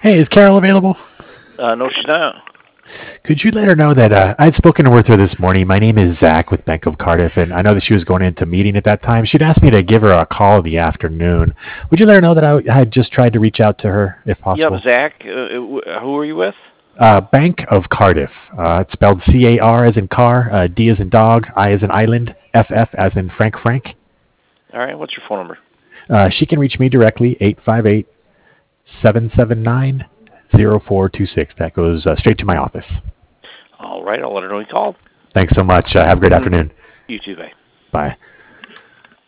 Hey, is Carol available? No, she's not. Could you let her know that I'd spoken with her this morning? My name is Zach with Bank of Cardiff, and I know that she was going into a meeting at that time. She'd asked me to give her a call in the afternoon. Would you let her know that I had just tried to reach out to her, if Yep, possible? Zach. Who are you with? Bank of Cardiff. It's spelled CAR as in car, D as in dog, I as in island, FF as in Frank. All right. What's your phone number? She can reach me directly, 858-779-0426. That goes straight to my office. All right. I'll let her know you called. Thanks so much. Have a great afternoon. You too, bye. Bye.